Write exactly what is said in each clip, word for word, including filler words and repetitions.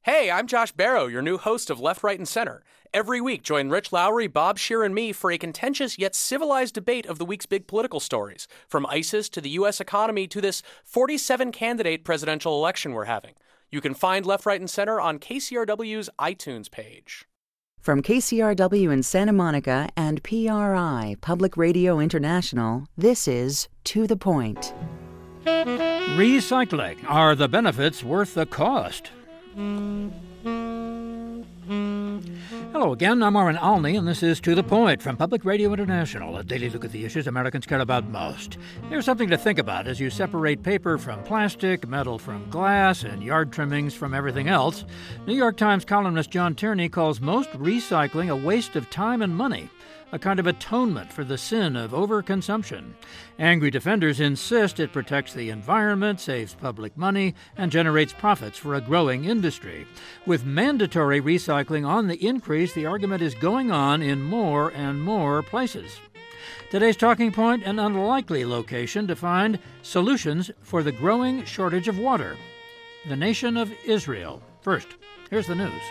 Hey, I'm Josh Barrow, your new host of Left, Right, and Center. Every week, join Rich Lowry, Bob Scheer, and me for a contentious yet civilized debate of the week's big political stories, from ISIS to the U S economy to this forty-seven candidate presidential election we're having. You can find Left, Right, and Center on K C R W's iTunes page. From K C R W in Santa Monica and P R I, Public Radio International, this is To the Point. Recycling. Are the benefits worth the cost? Hello again, I'm Warren Alney, and this is To the Point from Public Radio International, a daily look at the issues Americans care about most. Here's something to think about as you separate paper from plastic, metal from glass, and yard trimmings from everything else. New York Times columnist John Tierney calls most recycling a waste of time and money, a kind of atonement for the sin of overconsumption. Angry defenders insist it protects the environment, saves public money, and generates profits for a growing industry. With mandatory recycling on the increase, the argument is going on in more and more places. Today's talking point, an unlikely location to find solutions for the growing shortage of water. The nation of Israel. First, here's the news.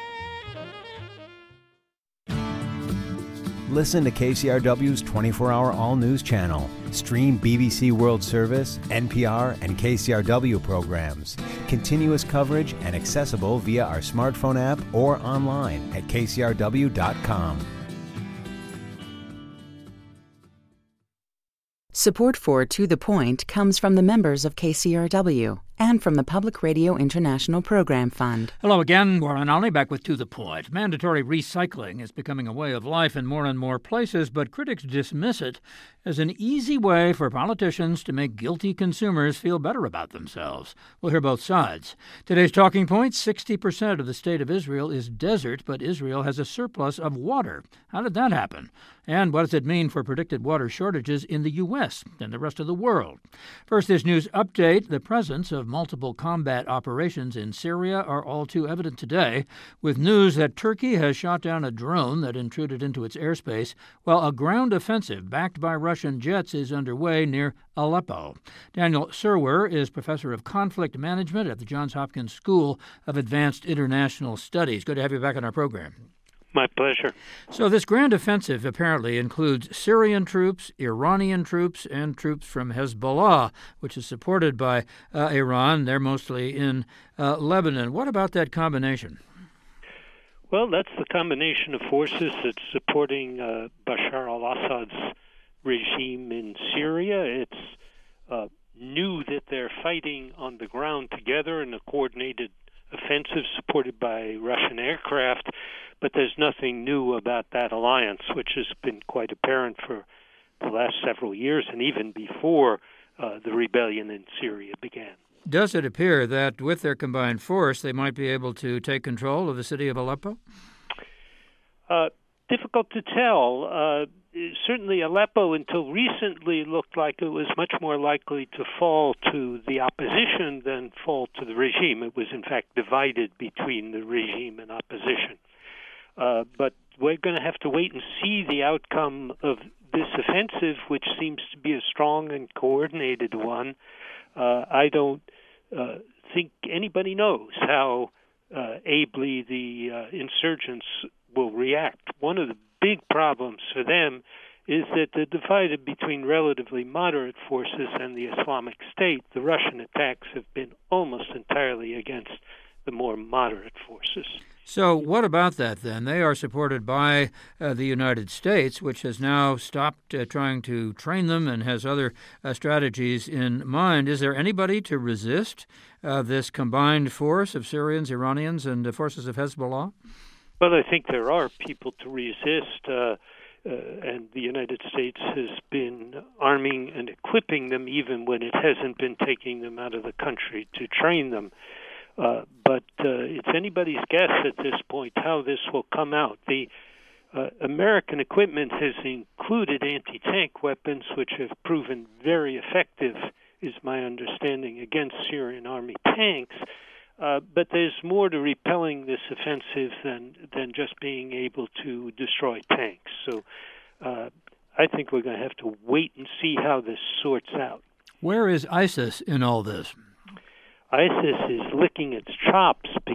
Listen to K C R W's twenty-four hour all-news channel. Stream B B C World Service, N P R, and K C R W programs. Continuous coverage and accessible via our smartphone app or online at K C R W dot com. Support for To the Point comes from the members of K C R W and from the Public Radio International Program Fund. Hello again, Warren Alney back with To the Point. Mandatory recycling is becoming a way of life in more and more places, but critics dismiss it as an easy way for politicians to make guilty consumers feel better about themselves. We'll hear both sides. Today's talking point, sixty percent of the state of Israel is desert, but Israel has a surplus of water. How did that happen? And what does it mean for predicted water shortages in the U S and the rest of the world? First, this news update. The presence of multiple combat operations in Syria are all too evident today, with news that Turkey has shot down a drone that intruded into its airspace, while a ground offensive backed by Russian jets is underway near Aleppo. Daniel Surwer is professor of conflict management at the Johns Hopkins School of Advanced International Studies. Good to have you back on our program. My pleasure. So this grand offensive apparently includes Syrian troops, Iranian troops, and troops from Hezbollah, which is supported by uh, Iran. They're mostly in uh, Lebanon. What about that combination? Well, that's the combination of forces that's supporting uh, Bashar al-Assad's regime in Syria. It's uh, new that they're fighting on the ground together in a coordinated offensive supported by Russian aircraft, but there's nothing new about that alliance, which has been quite apparent for the last several years and even before uh, the rebellion in Syria began. Does it appear that with their combined force, they might be able to take control of the city of Aleppo? Uh, difficult to tell. Uh, certainly Aleppo, until recently, looked like it was much more likely to fall to the opposition than fall to the regime. It was, in fact, divided between the regime and opposition. Uh, but we're going to have to wait and see the outcome of this offensive, which seems to be a strong and coordinated one. Uh, I don't uh, think anybody knows how uh, ably the uh, insurgents will react. One of the big problems for them is that they're divided between relatively moderate forces and the Islamic State. The Russian attacks have been almost entirely against the more moderate forces. So what about that, then? They are supported by uh, the United States, which has now stopped uh, trying to train them and has other uh, strategies in mind. Is there anybody to resist uh, this combined force of Syrians, Iranians, and the forces of Hezbollah? Well, I think there are people to resist, uh, uh, and the United States has been arming and equipping them even when it hasn't been taking them out of the country to train them. Uh, but uh, it's anybody's guess at this point how this will come out. The uh, American equipment has included anti-tank weapons, which have proven very effective, is my understanding, against Syrian army tanks. Uh, but there's more to repelling this offensive than than just being able to destroy tanks. So uh, I think we're going to have to wait and see how this sorts out. Where is ISIS in all this? ISIS is licking its chops because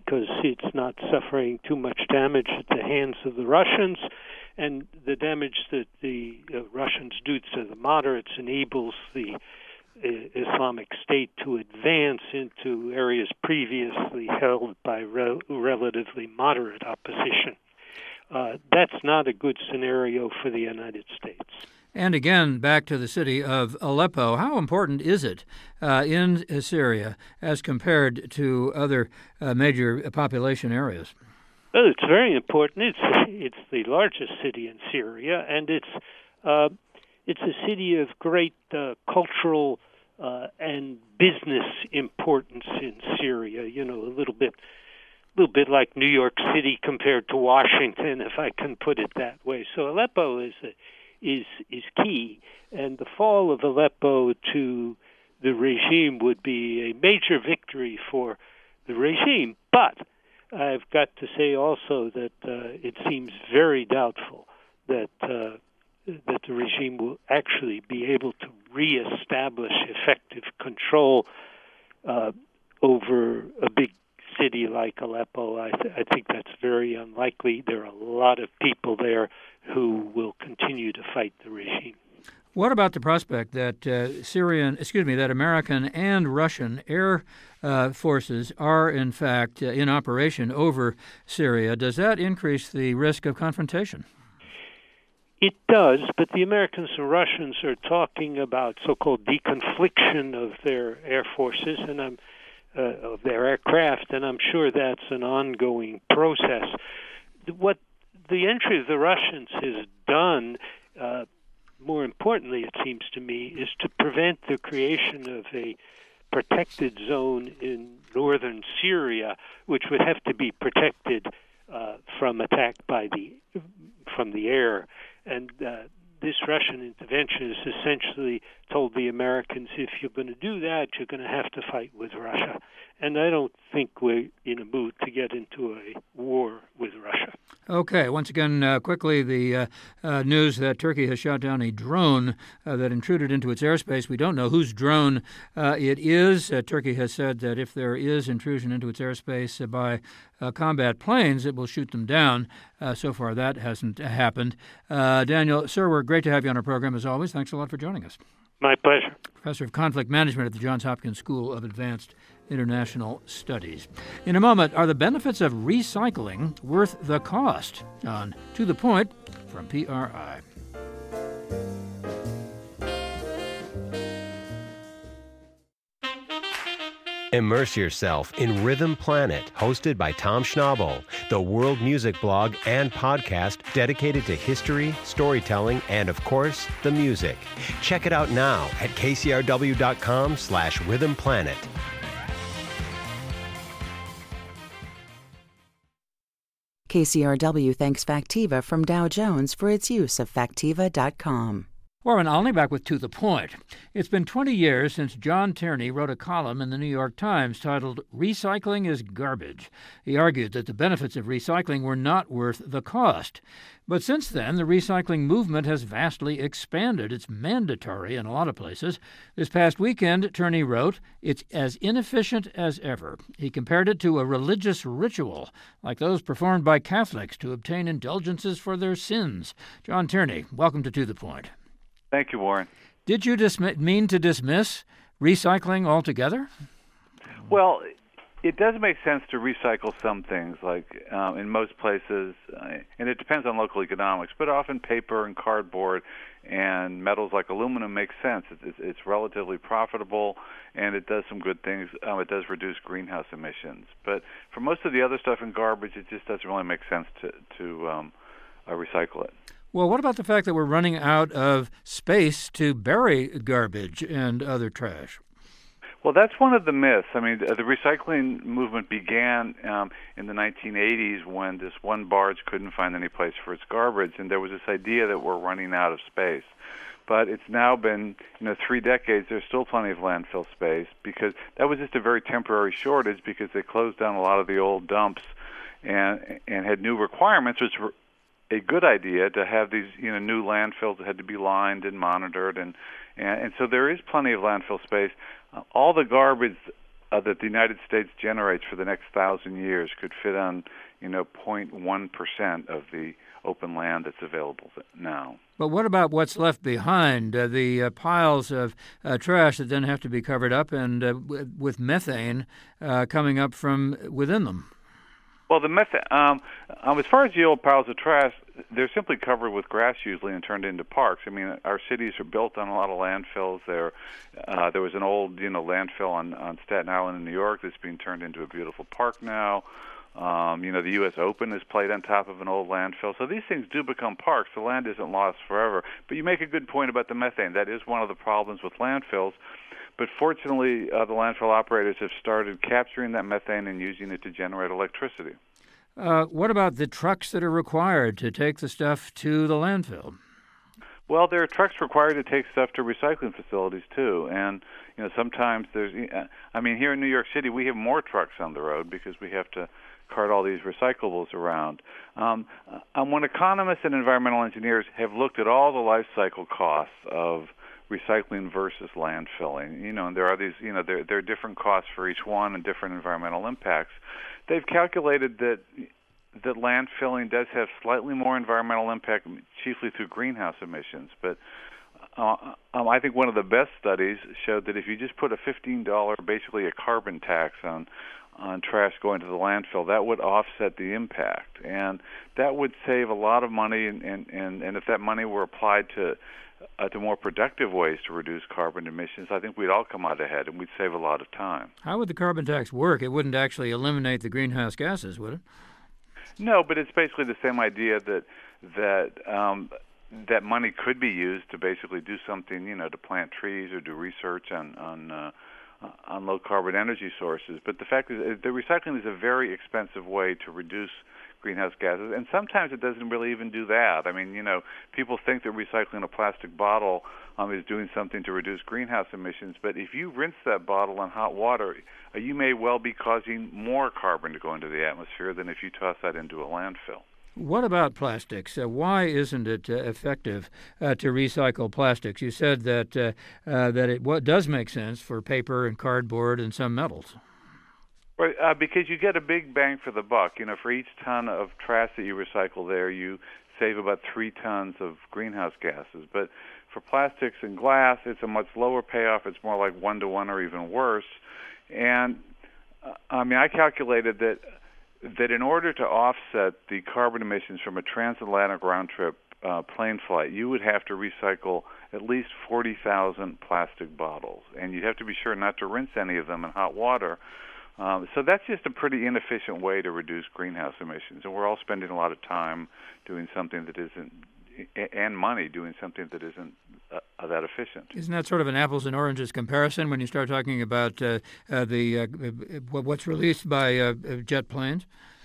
because it's not suffering too much damage at the hands of the Russians, and the damage that the uh, Russians do to the moderates enables the uh, Islamic State to advance into areas previously held by rel- relatively moderate opposition. Uh, that's not a good scenario for the United States. And again, back to the city of Aleppo. How important is it uh, in Syria as compared to other uh, major population areas? Well, it's very important. It's it's the largest city in Syria, and it's uh, it's a city of great uh, cultural uh, and business importance in Syria. You know, a little bit, a little bit like New York City compared to Washington, if I can put it that way. So Aleppo is a is is key, and the fall of Aleppo to the regime would be a major victory for the regime. But I've got to say also that uh, it seems very doubtful that uh, that the regime will actually be able to reestablish effective control uh, over a big city like Aleppo. I, th- I think that's very unlikely. There are a lot of people there who will continue to fight the regime. What about the prospect that uh, Syrian, excuse me, that American and Russian air uh, forces are in fact uh, in operation over Syria? Does that increase the risk of confrontation? It does, but the Americans and Russians are talking about so-called deconfliction of their air forces and um, uh, of their aircraft, and I'm sure that's an ongoing process. What the entry of the Russians has done, uh, more importantly, it seems to me, is to prevent the creation of a protected zone in northern Syria, which would have to be protected uh, from attack by the from the air. And uh, this Russian intervention has essentially told the Americans, if you're going to do that, you're going to have to fight with Russia. And I don't think we're in a mood to get into a war with Russia. Okay. Once again, uh, quickly, the uh, uh, news that Turkey has shot down a drone uh, that intruded into its airspace. We don't know whose drone uh, it is. Uh, Turkey has said that if there is intrusion into its airspace uh, by uh, combat planes, it will shoot them down. Uh, so far, that hasn't happened. Uh, Daniel Surwer, great to have you on our program as always. Thanks a lot for joining us. My pleasure. Professor of Conflict Management at the Johns Hopkins School of Advanced International Studies. In a moment, are the benefits of recycling worth the cost? On To the Point from P R I. Immerse yourself in Rhythm Planet, hosted by Tom Schnabel, the world music blog and podcast dedicated to history, storytelling, and, of course, the music. Check it out now at kcrw.com slash Rhythm Planet. K C R W thanks Factiva from Dow Jones for its use of Factiva dot com. Warren Olney back with To the Point. It's been twenty years since John Tierney wrote a column in the New York Times titled Recycling is Garbage. He argued that the benefits of recycling were not worth the cost. But since then, the recycling movement has vastly expanded. It's mandatory in a lot of places. This past weekend, Tierney wrote, it's as inefficient as ever. He compared it to a religious ritual, like those performed by Catholics to obtain indulgences for their sins. John Tierney, welcome to To the Point. Thank you, Warren. Did you dismiss, mean to dismiss recycling altogether? Well, it does make sense to recycle some things, like um, in most places, uh, and it depends on local economics, but often paper and cardboard and metals like aluminum make sense. It's, it's relatively profitable, and it does some good things. Um, it does reduce greenhouse emissions. But for most of the other stuff in garbage, it just doesn't really make sense to, to um, uh, recycle it. Well, what about the fact that we're running out of space to bury garbage and other trash? Well, that's one of the myths. I mean, the recycling movement began um, in the nineteen eighties when this one barge couldn't find any place for its garbage, and there was this idea that we're running out of space. But it's now been, you know, three decades. There's still plenty of landfill space because that was just a very temporary shortage because they closed down a lot of the old dumps and and had new requirements, which were a good idea to have these, you know, new landfills that had to be lined and monitored, and and, and so there is plenty of landfill space. Uh, all the garbage uh, that the United States generates for the next thousand years could fit on, you know, zero point one percent of the open land that's available now. But what about what's left behind, uh, the uh, piles of uh, trash that then have to be covered up and uh, w- with methane uh, coming up from within them? Well, the methane, um, um, as far as the old piles of trash, they're simply covered with grass usually and turned into parks. I mean, our cities are built on a lot of landfills. There, uh, there was an old, you know, landfill on, on Staten Island in New York that's being turned into a beautiful park now. Um, you know, the U S Open is played on top of an old landfill. So these things do become parks. The land isn't lost forever. But you make a good point about the methane. That is one of the problems with landfills. But fortunately, uh, the landfill operators have started capturing that methane and using it to generate electricity. Uh, what about the trucks that are required to take the stuff to the landfill? Well, there are trucks required to take stuff to recycling facilities, too. And, you know, sometimes there's, I mean, here in New York City, we have more trucks on the road because we have to cart all these recyclables around. Um, and when economists and environmental engineers have looked at all the life cycle costs of recycling versus landfilling, you know, and there are these, you know, there, there are different costs for each one and different environmental impacts, they've calculated that that landfilling does have slightly more environmental impact, chiefly through greenhouse emissions. But uh, um, I think one of the best studies showed that if you just put a fifteen dollars, basically a carbon tax on on trash going to the landfill, that would offset the impact. And that would save a lot of money, and, and, and, and if that money were applied to uh, to more productive ways to reduce carbon emissions, I think we'd all come out ahead and we'd save a lot of time. How would the carbon tax work? It wouldn't actually eliminate the greenhouse gases, would it? No, but it's basically the same idea that that um, that money could be used to basically do something, you know, to plant trees or do research on on uh, on low carbon energy sources. But the fact is, the recycling is a very expensive way to reduce greenhouse gases, and sometimes it doesn't really even do that. I mean, you know, people think that recycling a plastic bottle um, is doing something to reduce greenhouse emissions, but if you rinse that bottle in hot water, uh, you may well be causing more carbon to go into the atmosphere than if you toss that into a landfill. What about plastics? Uh, why isn't it uh, effective uh, to recycle plastics? You said that uh, uh, that it what does make sense for paper and cardboard and some metals. Right, uh, because you get a big bang for the buck. You know, for each ton of trash that you recycle there, you save about three tons of greenhouse gases. But for plastics and glass, it's a much lower payoff. It's more like one to one or even worse. And uh, I mean, I calculated that that in order to offset the carbon emissions from a transatlantic round trip uh, plane flight, you would have to recycle at least forty thousand plastic bottles, and you'd have to be sure not to rinse any of them in hot water. Um, so that's just a pretty inefficient way to reduce greenhouse emissions, and we're all spending a lot of time doing something that isn't, and money doing something that isn't uh, that efficient. Isn't that sort of an apples and oranges comparison when you start talking about uh, uh, the uh, what's released by uh, jet planes?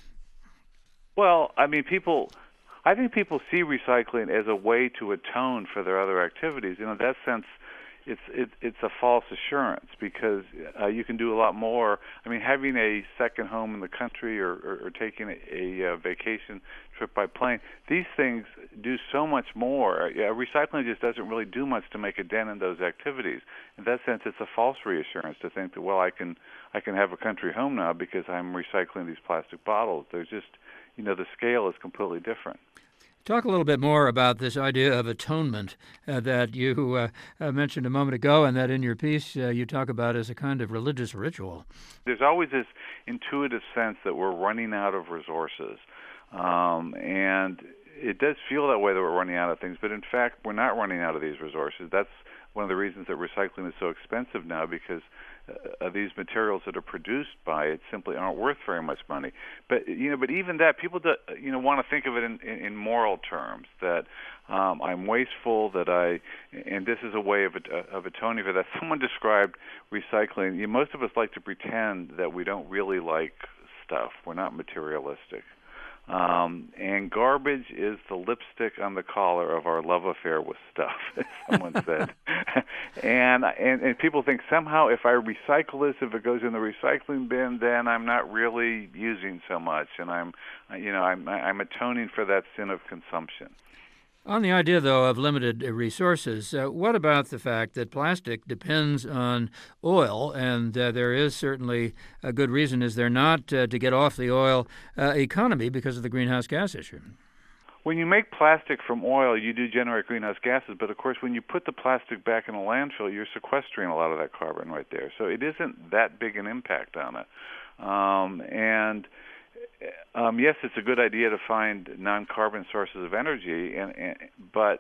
Well, I mean, people. I think people see recycling as a way to atone for their other activities. You know, in that sense, it's it, it's a false assurance because uh, you can do a lot more. I mean, having a second home in the country or, or, or taking a, a, a vacation trip by plane, these things do so much more. Yeah, recycling just doesn't really do much to make a dent in those activities. In that sense, it's a false reassurance to think that, well, I can I can have a country home now because I'm recycling these plastic bottles. There's just, you know, the scale is completely different. Talk a little bit more about this idea of atonement uh, that you uh, mentioned a moment ago, and that in your piece uh, you talk about as a kind of religious ritual. There's always this intuitive sense that we're running out of resources, um, and it does feel that way that we're running out of things, but in fact we're not running out of these resources. That's one of the reasons that recycling is so expensive now, because uh, these materials that are produced by it simply aren't worth very much money. But you know, but even that, people do, you know want to think of it in, in, in moral terms. That um, I'm wasteful. That I, and this is a way of of atoning for that. Someone described recycling. You know, most of us like to pretend that we don't really like stuff. We're not materialistic. Um, and garbage is the lipstick on the collar of our love affair with stuff, as someone said. and, and and people think somehow if I recycle this, if it goes in the recycling bin, then I'm not really using so much, and I'm, you know, I'm I'm atoning for that sin of consumption. On the idea, though, of limited resources, uh, what about the fact that plastic depends on oil, and uh, there is certainly a good reason, is there not, uh, to get off the oil uh, economy because of the greenhouse gas issue? When you make plastic from oil, you do generate greenhouse gases, but of course when you put the plastic back in a landfill, you're sequestering a lot of that carbon right there. So it isn't that big an impact on it. Um, and um, yes, it's a good idea to find non-carbon sources of energy, and, and but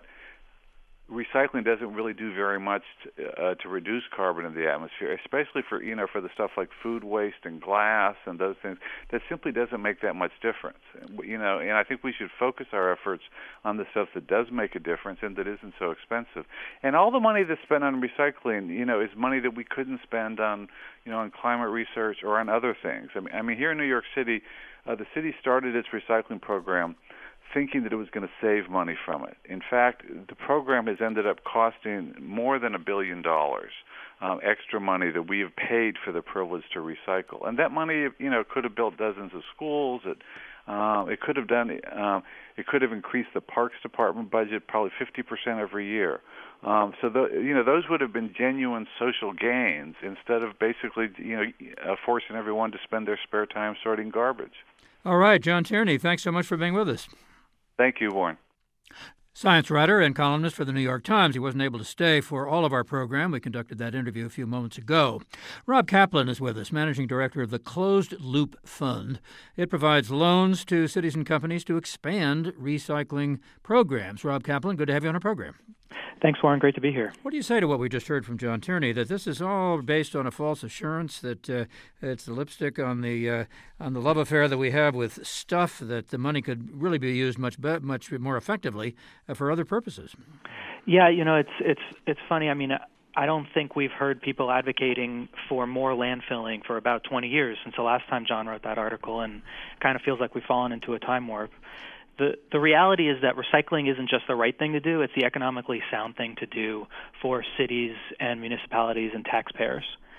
recycling doesn't really do very much to, uh, to reduce carbon in the atmosphere, especially for you know for the stuff like food waste and glass and those things. That simply doesn't make that much difference. You know, and I think we should focus our efforts on the stuff that does make a difference and that isn't so expensive. And all the money that's spent on recycling, you know, is money that we couldn't spend on you know on climate research or on other things. I mean, I mean here in New York City, uh, the city started its recycling program thinking that it was going to save money from it. In fact, the program has ended up costing more than a billion dollars, um, extra money that we have paid for the privilege to recycle. And that money, you know, could have built dozens of schools. It, uh, it could have done. Um, it could have increased the Parks Department budget probably fifty percent every year. Um, so, the, you know, those would have been genuine social gains instead of basically, you know, uh, forcing everyone to spend their spare time sorting garbage. All right, John Tierney, thanks so much for being with us. Thank you, Warren. Science writer and columnist for the New York Times. He wasn't able to stay for all of our program. We conducted that interview a few moments ago. Rob Kaplan is with us, managing director of the Closed Loop Fund. It provides loans to cities and companies to expand recycling programs. Rob Kaplan, good to have you on our program. Thanks, Warren. Great to be here. What do you say to what we just heard from John Tierney, that this is all based on a false assurance, that uh, it's the lipstick on the uh, on the love affair that we have with stuff, that the money could really be used much be- much more effectively uh, for other purposes? Yeah, you know, it's it's it's funny. I mean, I don't think we've heard people advocating for more landfilling for about twenty years since the last time John wrote that article, and it kind of feels like we've fallen into a time warp. The the reality is that recycling isn't just the right thing to do, it's the economically sound thing to do for cities and municipalities and taxpayers.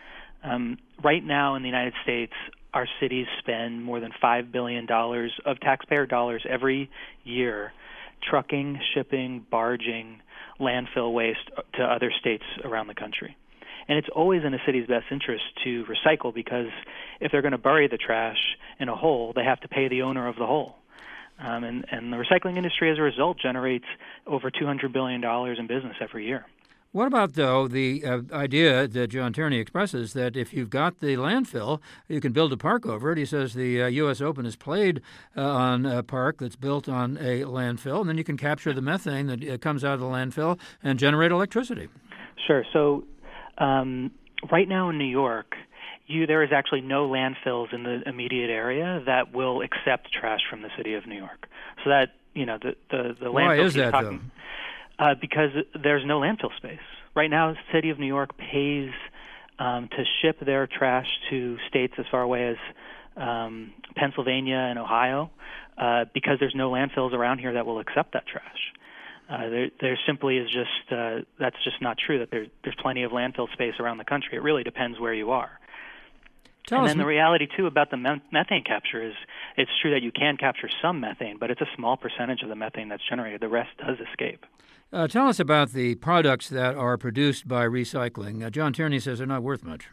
Um, right now in the United States, our cities spend more than five billion dollars of taxpayer dollars every year trucking, shipping, barging landfill waste to other states around the country. And it's always in a city's best interest to recycle, because if they're going to bury the trash in a hole, they have to pay the owner of the hole. Um, and, and the recycling industry, as a result, generates over two hundred billion dollars in business every year. What about, though, the uh, idea that John Tierney expresses that if you've got the landfill, you can build a park over it? He says the uh, U S Open has played uh, on a park that's built on a landfill, and then you can capture the methane that uh, comes out of the landfill and generate electricity. Sure. So um, right now in New York, You, there is actually no landfills in the immediate area that will accept trash from the city of New York. So that, you know, the the, the Why landfill is that, talking, though? Uh, because there's no landfill space. Right now, the city of New York pays um, to ship their trash to states as far away as um, Pennsylvania and Ohio uh, because there's no landfills around here that will accept that trash. Uh, there, there simply is just, uh, that's just not true, that there, there's plenty of landfill space around the country. It really depends where you are. Tell and us then the reality, too, about the methane capture is it's true that you can capture some methane, but it's a small percentage of the methane that's generated. The rest does escape. Uh, tell us about the products that are produced by recycling. Uh, John Tierney says they're not worth much.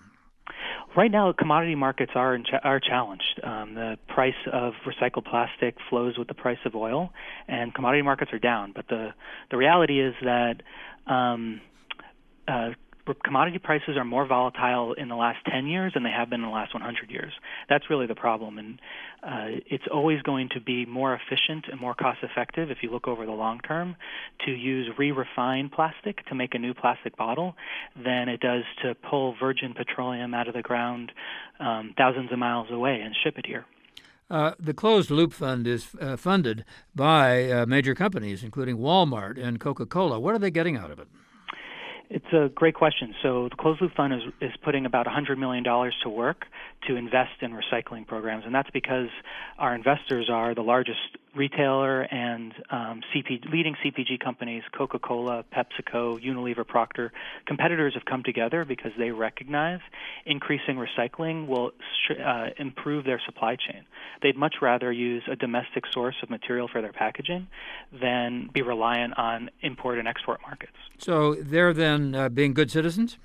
Right now, commodity markets are in cha- are challenged. Um, the price of recycled plastic flows with the price of oil, and commodity markets are down. But the, the reality is that um, uh, commodity prices are more volatile in the last ten years than they have been in the last one hundred years. That's really the problem, and uh, it's always going to be more efficient and more cost-effective, if you look over the long term, to use re-refined plastic to make a new plastic bottle than it does to pull virgin petroleum out of the ground um, thousands of miles away and ship it here. Uh, the Closed Loop Fund is uh, funded by uh, major companies, including Walmart and Coca-Cola. What are they getting out of it? It's a great question. So the Closed Loop Fund is, is putting about one hundred million dollars to work to invest in recycling programs, and that's because our investors are the largest retailer and um, C P, leading C P G companies, Coca-Cola, PepsiCo, Unilever, Procter, competitors have come together because they recognize increasing recycling will uh, improve their supply chain. They'd much rather use a domestic source of material for their packaging than be reliant on import and export markets. So they're then uh, being good citizens?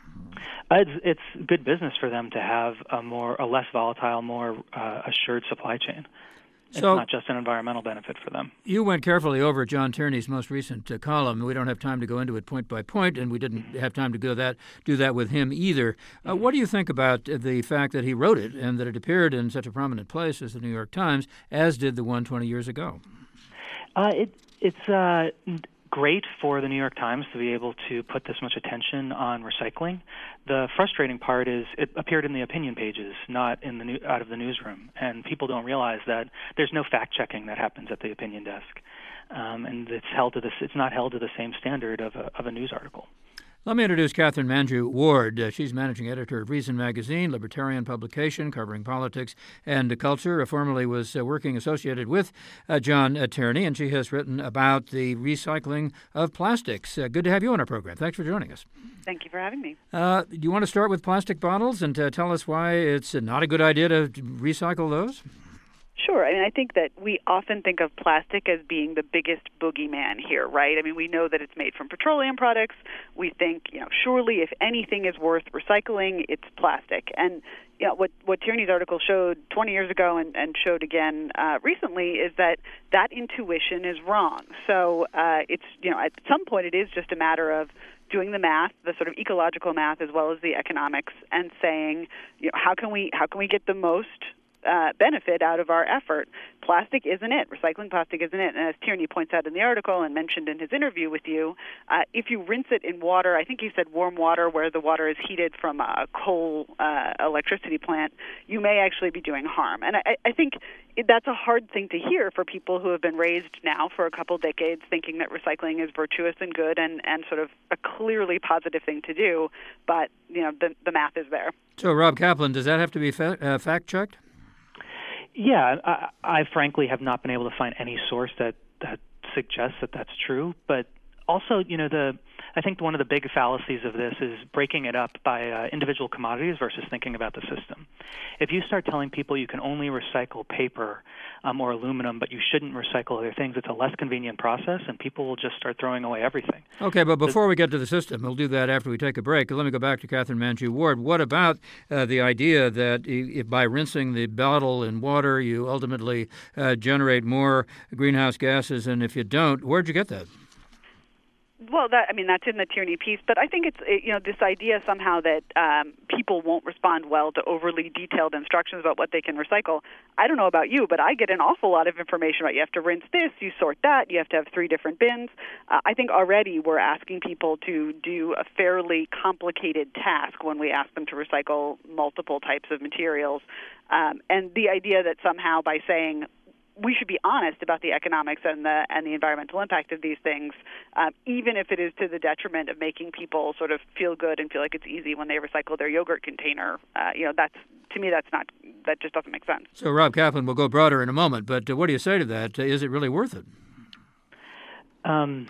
Uh, it's, it's good business for them to have a more, a less volatile, more uh, assured supply chain. It's so, not just an environmental benefit for them. You went carefully over John Tierney's most recent uh, column. We don't have time to go into it point by point, and we didn't have time to go that do that with him either. Uh, what do you think about the fact that he wrote it and that it appeared in such a prominent place as the New York Times, as did the one twenty years ago? Uh, it, it's uh, great for the New York Times to be able to put this much attention on recycling. The frustrating part is it appeared in the opinion pages, not in the new, out of the newsroom, and people don't realize that there's no fact-checking that happens at the opinion desk, um, and it's held to this. It's not held to the same standard of a, of a news article. Let me introduce Catherine Manju Ward. Uh, she's managing editor of Reason Magazine, libertarian publication covering politics and culture. Uh, formerly was uh, working associated with uh, John uh, Tierney, and she has written about the recycling of plastics. Uh, good to have you on our program. Thanks for joining us. Thank you for having me. Uh, do you want to start with plastic bottles and uh, tell us why it's not a good idea to recycle those? Sure. I mean, I think that we often think of plastic as being the biggest boogeyman here, right? I mean, we know that it's made from petroleum products. We think, you know, surely if anything is worth recycling, it's plastic. And you know, what, what Tierney's article showed twenty years ago and, and showed again uh, recently is that that intuition is wrong. So uh, it's, you know, at some point it is just a matter of doing the math, the sort of ecological math as well as the economics, and saying, you know, how can we how can we get the most Uh, benefit out of our effort. Plastic isn't it. Recycling plastic isn't it. And as Tierney points out in the article and mentioned in his interview with you, uh, if you rinse it in water, I think he said warm water where the water is heated from a coal uh, electricity plant, you may actually be doing harm. And I, I think that's a hard thing to hear for people who have been raised now for a couple decades thinking that recycling is virtuous and good and, and sort of a clearly positive thing to do. But, you know, the, the math is there. So, Rob Kaplan, does that have to be fa- uh, fact-checked? Yeah, I, I frankly have not been able to find any source that, that suggests that that's true. But also, you know, the I think one of the big fallacies of this is breaking it up by uh, individual commodities versus thinking about the system. If you start telling people you can only recycle paper um, or aluminum, but you shouldn't recycle other things, it's a less convenient process, and people will just start throwing away everything. Okay, but before we get to the system, we'll do that after we take a break. Let me go back to Catherine Manju Ward. What about uh, the idea that if by rinsing the bottle in water, you ultimately uh, generate more greenhouse gases, and if you don't, where'd you get that? Well, that I mean, that's in the Tierney piece, but I think it's, it, you know, this idea somehow that um, people won't respond well to overly detailed instructions about what they can recycle. I don't know about you, but I get an awful lot of information about you have to rinse this, you sort that, you have to have three different bins. Uh, I think already we're asking people to do a fairly complicated task when we ask them to recycle multiple types of materials. Um, and the idea that somehow by saying we should be honest about the economics and the and the environmental impact of these things, um, even if it is to the detriment of making people sort of feel good and feel like it's easy when they recycle their yogurt container. Uh, you know, that's to me, that's not that just doesn't make sense. So, Rob Kaplan, we'll go broader in a moment, but uh, what do you say to that? Uh, is it really worth it? Um.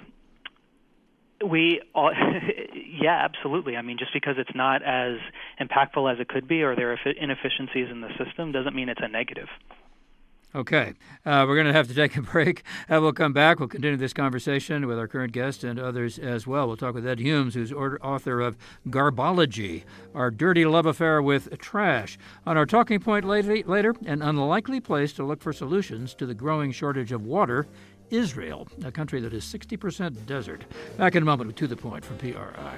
We, all, yeah, absolutely. I mean, just because it's not as impactful as it could be, or there are inefficiencies in the system, doesn't mean it's a negative. Okay. Uh, we're going to have to take a break. Uh, we'll come back. We'll continue this conversation with our current guest and others as well. We'll talk with Ed Humes, who's author of Garbology, Our Dirty Love Affair with Trash. On our talking point later, an unlikely place to look for solutions to the growing shortage of water, Israel, a country that is sixty percent desert. Back in a moment with To the Point from P R I.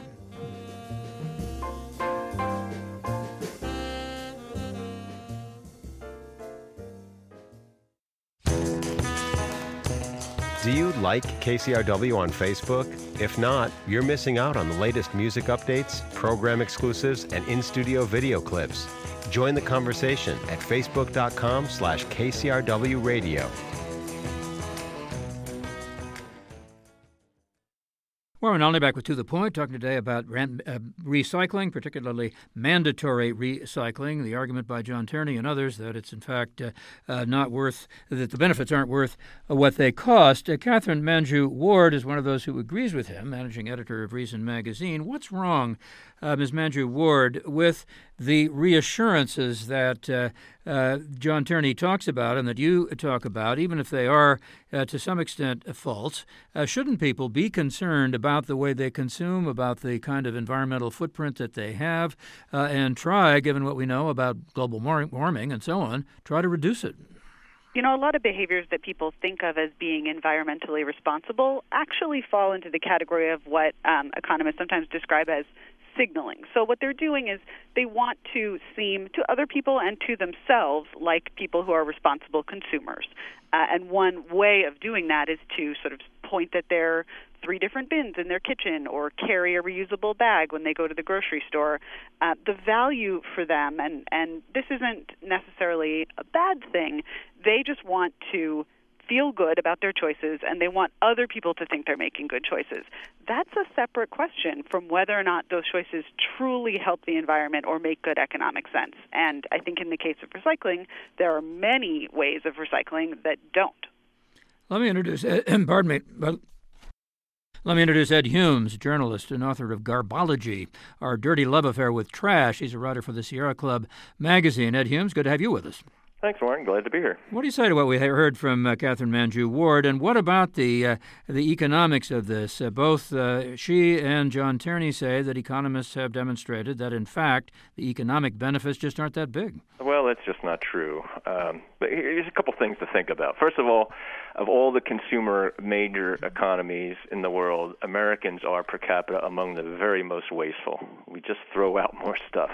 Do you like K C R W on Facebook? If not, you're missing out on the latest music updates, program exclusives, and in-studio video clips. Join the conversation at facebook.com slash KCRW radio. Warren Olney back with To the Point, talking today about ran, uh, recycling, particularly mandatory recycling. The argument by John Tierney and others that it's in fact uh, uh, not worth, that the benefits aren't worth uh, what they cost. Uh, Catherine Manju Ward is one of those who agrees with him, managing editor of Reason Magazine. What's wrong, uh, Miz Manju Ward, with the reassurances that uh, uh, John Tierney talks about and that you talk about, even if they are uh, to some extent false? Uh, shouldn't people be concerned about the way they consume, about the kind of environmental footprint that they have, uh, and try, given what we know about global warming and so on, try to reduce it? You know, a lot of behaviors that people think of as being environmentally responsible actually fall into the category of what um, economists sometimes describe as signaling. So what they're doing is they want to seem to other people and to themselves like people who are responsible consumers. Uh, and one way of doing that is to sort of point that there are three different bins in their kitchen or carry a reusable bag when they go to the grocery store. Uh, the value for them, and, and this isn't necessarily a bad thing, they just want to feel good about their choices, and they want other people to think they're making good choices. That's a separate question from whether or not those choices truly help the environment or make good economic sense. And I think in the case of recycling, there are many ways of recycling that don't. Let me introduce, uh, pardon me, but let me introduce Ed Humes, journalist and author of Garbology, Our Dirty Love Affair with Trash. He's a writer for the Sierra Club magazine. Ed Humes, good to have you with us. Thanks, Warren. Glad to be here. What do you say to what we heard from uh, Catherine Manju Ward, and what about the uh, the economics of this? Uh, both uh, she and John Tierney say that economists have demonstrated that, in fact, the economic benefits just aren't that big. Well, that's just not true. Um, but here's a couple things to think about. First of all, of all the consumer major economies in the world, Americans are per capita among the very most wasteful. We just throw out more stuff.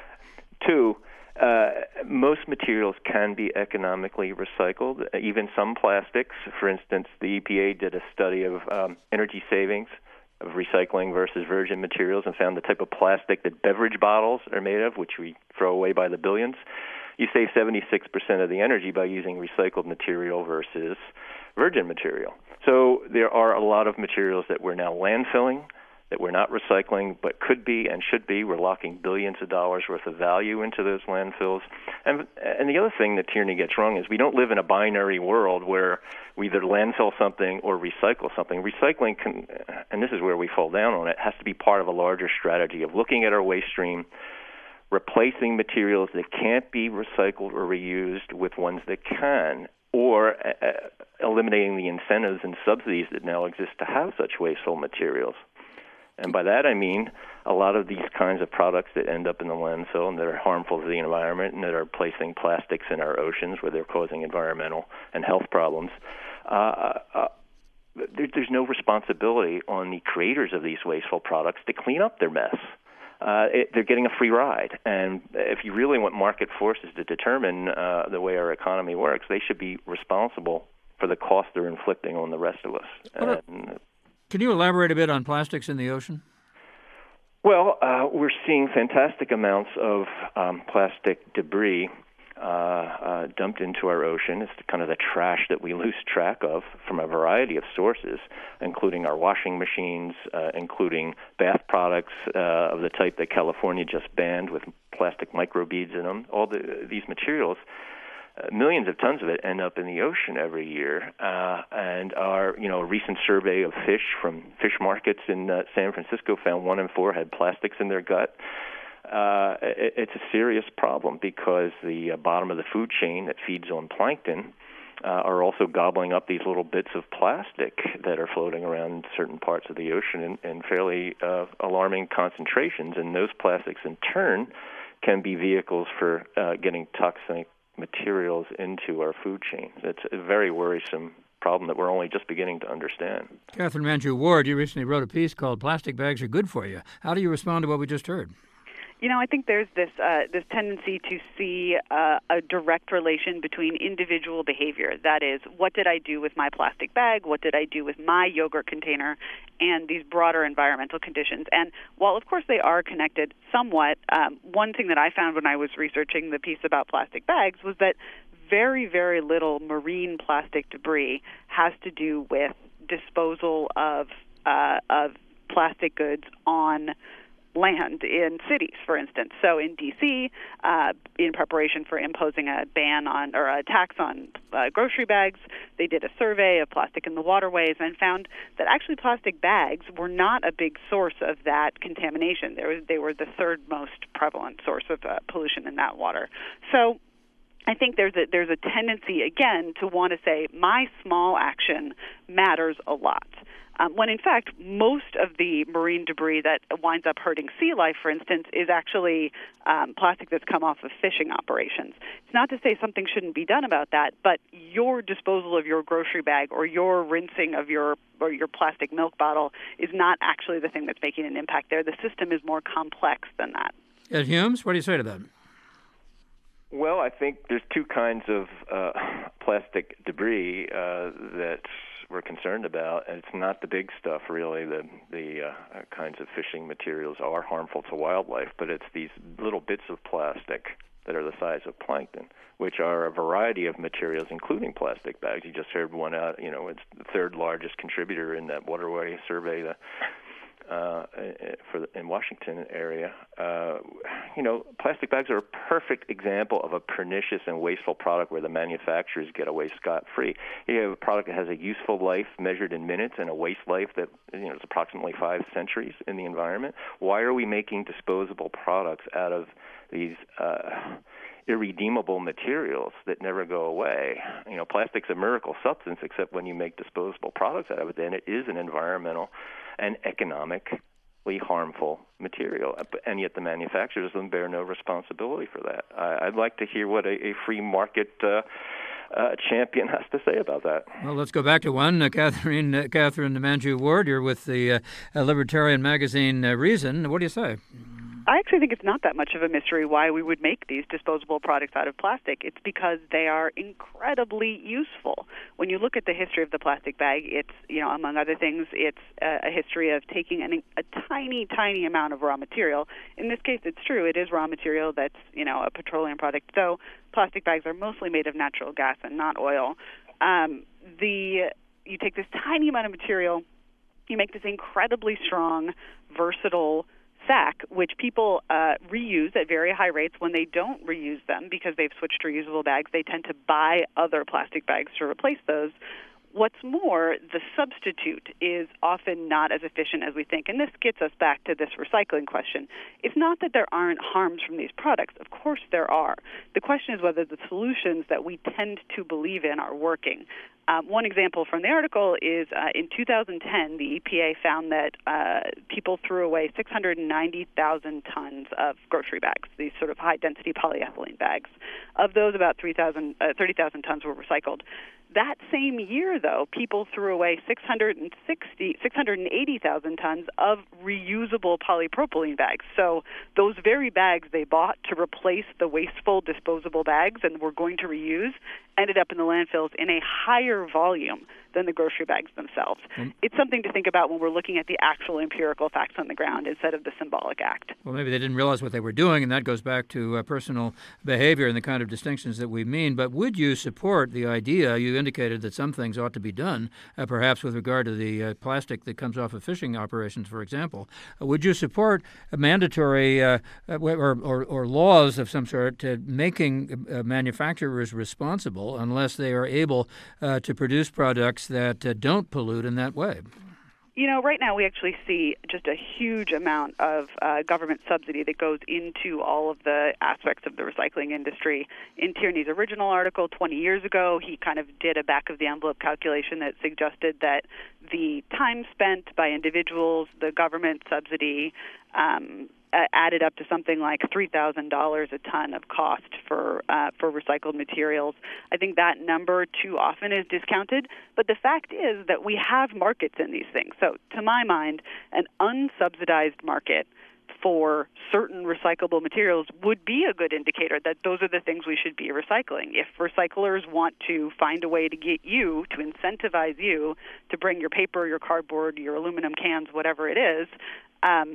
Two, Uh, most materials can be economically recycled, even some plastics. For instance, the E P A did a study of um, energy savings of recycling versus virgin materials and found the type of plastic that beverage bottles are made of, which we throw away by the billions. You save seventy-six percent of the energy by using recycled material versus virgin material. So there are a lot of materials that we're now landfilling, that we're not recycling, but could be and should be. We're locking billions of dollars worth of value into those landfills. And and the other thing that Tierney gets wrong is we don't live in a binary world where we either landfill something or recycle something. Recycling can, and this is where we fall down on it, has to be part of a larger strategy of looking at our waste stream, replacing materials that can't be recycled or reused with ones that can, or uh, eliminating the incentives and subsidies that now exist to have such wasteful materials. And by that I mean a lot of these kinds of products that end up in the landfill and that are harmful to the environment and that are placing plastics in our oceans where they're causing environmental and health problems. Uh, uh, there, there's no responsibility on the creators of these wasteful products to clean up their mess. Uh, it, they're getting a free ride. And if you really want market forces to determine uh, the way our economy works, they should be responsible for the cost they're inflicting on the rest of us. And, Can you elaborate a bit on plastics in the ocean? Well, uh, we're seeing fantastic amounts of um, plastic debris uh, uh, dumped into our ocean. It's kind of the trash that we lose track of from a variety of sources, including our washing machines, uh, including bath products uh, of the type that California just banned with plastic microbeads in them. All the, these materials, Uh, millions of tons of it end up in the ocean every year, uh, and our, you know, a recent survey of fish from fish markets in uh, San Francisco found one in four had plastics in their gut. Uh, it, it's a serious problem because the uh, bottom of the food chain that feeds on plankton uh, are also gobbling up these little bits of plastic that are floating around in certain parts of the ocean in, in fairly uh, alarming concentrations, and those plastics in turn can be vehicles for uh, getting toxic materials into our food chain. It's a very worrisome problem that we're only just beginning to understand. Catherine Manju Ward, you recently wrote a piece called Plastic Bags Are Good For You. How do you respond to what we just heard? You know, I think there's this uh, this tendency to see uh, a direct relation between individual behavior. That is, what did I do with my plastic bag? What did I do with my yogurt container? And these broader environmental conditions. And while, of course, they are connected somewhat, um, one thing that I found when I was researching the piece about plastic bags was that very, very little marine plastic debris has to do with disposal of uh, of plastic goods on land in cities, for instance. So in D C, uh, in preparation for imposing a ban on or a tax on uh, grocery bags, they did a survey of plastic in the waterways and found that actually plastic bags were not a big source of that contamination. They were, they were the third most prevalent source of uh, pollution in that water. So I think there's a, there's a tendency, again, to want to say my small action matters a lot. Um, when in fact, most of the marine debris that winds up hurting sea life, for instance, is actually um, plastic that's come off of fishing operations. It's not to say something shouldn't be done about that, but your disposal of your grocery bag or your rinsing of your or your plastic milk bottle is not actually the thing that's making an impact there. The system is more complex than that. Ed Humes, what do you say to that? Well, I think there's two kinds of uh, plastic debris uh, that we're concerned about, and it's not the big stuff, really. The the uh, kinds of fishing materials are harmful to wildlife, but it's these little bits of plastic that are the size of plankton, which are a variety of materials, including plastic bags. You just heard one out. You know, it's the third largest contributor in that waterway survey. The, Uh, for the, in Washington area, uh, you know, plastic bags are a perfect example of a pernicious and wasteful product where the manufacturers get away scot-free. You have a product that has a useful life measured in minutes and a waste life that, you know, is approximately five centuries in the environment. Why are we making disposable products out of these uh, irredeemable materials that never go away? You know, plastic's a miracle substance, except when you make disposable products out of it, then it is an environmental and economically harmful material, and yet the manufacturers them bear no responsibility for that. I, I'd like to hear what a, a free market uh, uh, champion has to say about that. Well, let's go back to one. Uh, Catherine uh, Catherine Manju Ward, you're with the uh, uh, libertarian magazine uh, Reason. What do you say? I actually think it's not that much of a mystery why we would make these disposable products out of plastic. It's because they are incredibly useful. When you look at the history of the plastic bag, it's, you know, among other things, it's a, a history of taking an, a tiny, tiny amount of raw material. In this case, it's true. It is raw material that's, you know, a petroleum product. So plastic bags are mostly made of natural gas and not oil. Um, the you take this tiny amount of material, you make this incredibly strong, versatile sack, which people uh, reuse at very high rates. When they don't reuse them because they've switched to reusable bags, they tend to buy other plastic bags to replace those. What's more, the substitute is often not as efficient as we think. And this gets us back to this recycling question. It's not that there aren't harms from these products. Of course there are. The question is whether the solutions that we tend to believe in are working. Um, one example from the article is uh, in two thousand ten, the E P A found that uh, people threw away six hundred ninety thousand tons of grocery bags, these sort of high-density polyethylene bags. Of those, about three thousand, uh, thirty thousand tons were recycled. That same year, though, people threw away six hundred sixty, six hundred eighty thousand tons of reusable polypropylene bags. So those very bags they bought to replace the wasteful disposable bags and were going to reuse ended up in the landfills in a higher volume than the grocery bags themselves. Mm. It's something to think about when we're looking at the actual empirical facts on the ground instead of the symbolic act. Well, maybe they didn't realize what they were doing, and that goes back to uh, personal behavior and the kind of distinctions that we mean. But would you support the idea, you indicated that some things ought to be done, uh, perhaps with regard to the uh, plastic that comes off of fishing operations, for example. Uh, would you support a mandatory uh, or, or, or laws of some sort uh, making uh, manufacturers responsible unless they are able uh, to produce products that uh, don't pollute in that way? You know, right now we actually see just a huge amount of uh, government subsidy that goes into all of the aspects of the recycling industry. In Tierney's original article twenty years ago, he kind of did a back-of-the-envelope calculation that suggested that the time spent by individuals, the government subsidy, um, Uh, added up to something like three thousand dollars a ton of cost for uh, for recycled materials. I think that number too often is discounted, but the fact is that we have markets in these things. So to my mind, an unsubsidized market for certain recyclable materials would be a good indicator that those are the things we should be recycling. If recyclers want to find a way to get you, to incentivize you to bring your paper, your cardboard, your aluminum cans, whatever it is, um,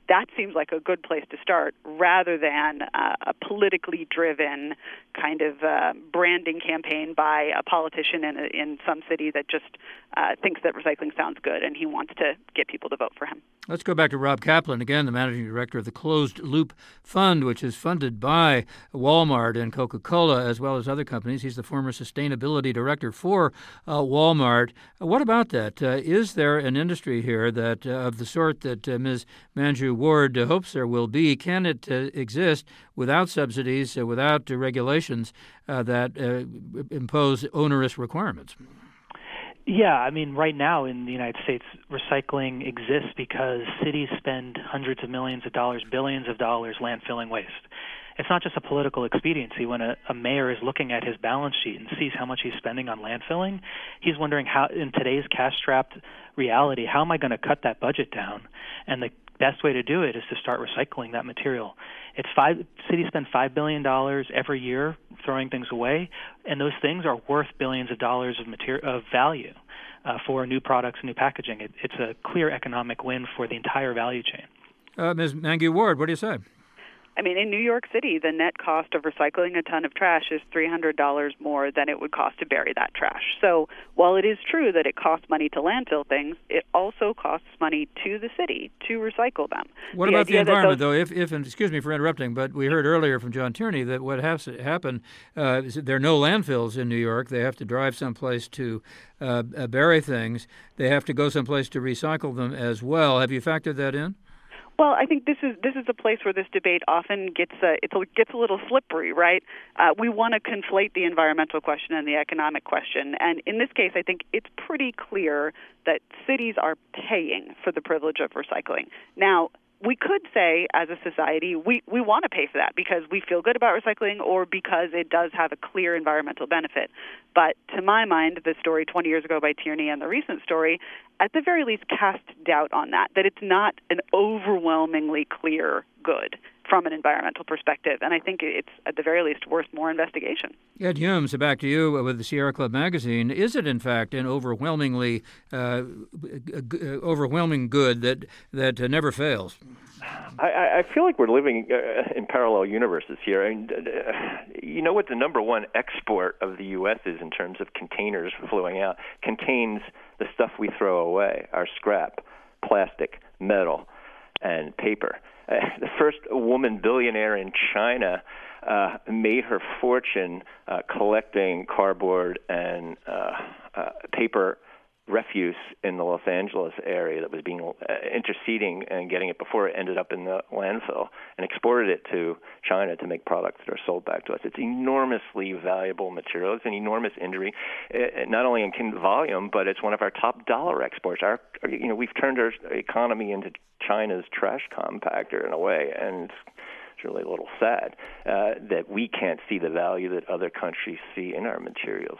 that seems like a good place to start rather than uh, a politically driven kind of uh, branding campaign by a politician in, a, in some city that just uh, thinks that recycling sounds good and he wants to get people to vote for him. Let's go back to Rob Kaplan, again, the managing director of the Closed Loop Fund, which is funded by Walmart and Coca-Cola, as well as other companies. He's the former sustainability director for uh, Walmart. Uh, what about that? Uh, is there an industry here that uh, of the sort that uh, Miz Manju Ward uh, hopes there will be? Can it uh, exist without subsidies, uh, without uh, regulations uh, that uh, impose onerous requirements? Yeah, I mean, right now in the United States, recycling exists because cities spend hundreds of millions of dollars, billions of dollars landfilling waste. It's not just a political expediency. When a, a mayor is looking at his balance sheet and sees how much he's spending on landfilling, he's wondering how, in today's cash-strapped reality, how am I going to cut that budget down? And the best way to do it is to start recycling that material. It's five cities spend five billion dollars every year throwing things away, and those things are worth billions of dollars of material of value uh, for new products and new packaging. It, it's a clear economic win for the entire value chain. Uh, Miz Manju Ward, what do you say? I mean, in New York City, the net cost of recycling a ton of trash is three hundred dollars more than it would cost to bury that trash. So while it is true that it costs money to landfill things, it also costs money to the city to recycle them. What the about the environment, those... though? If, if, and excuse me for interrupting, but we heard earlier from John Tierney that what has to happen uh, is that there are no landfills in New York. They have to drive someplace to uh, bury things. They have to go someplace to recycle them as well. Have you factored that in? Well, I think this is this is a place where this debate often gets uh, it's a, gets a little slippery, right? Uh, we want to conflate the environmental question and the economic question, and in this case, I think it's pretty clear that cities are paying for the privilege of recycling. Now, we could say as a society we, we want to pay for that because we feel good about recycling or because it does have a clear environmental benefit. But to my mind, the story twenty years ago by Tierney and the recent story, at the very least, cast doubt on that, that it's not an overwhelmingly clear good from an environmental perspective. And I think it's, at the very least, worth more investigation. Ed Humes, back to you with the Sierra Club magazine. Is it, in fact, an overwhelmingly uh, overwhelming good that, that uh, never fails? I, I feel like we're living uh, in parallel universes here. I mean, uh, you know what the number one export of the U S is in terms of containers flowing out? Contains the stuff we throw away, our scrap, plastic, metal, and paper. Uh, the first woman billionaire in China uh, made her fortune uh, collecting cardboard and uh, uh, paper refuse in the Los Angeles area that was being uh, interceding and getting it before it ended up in the landfill, and exported it to China to make products that are sold back to us. It's enormously valuable material. It's an enormous industry, uh, not only in volume, but it's one of our top dollar exports. Our, you know, we've turned our economy into China's trash compactor in a way, and it's It's really a little sad uh, that we can't see the value that other countries see in our materials.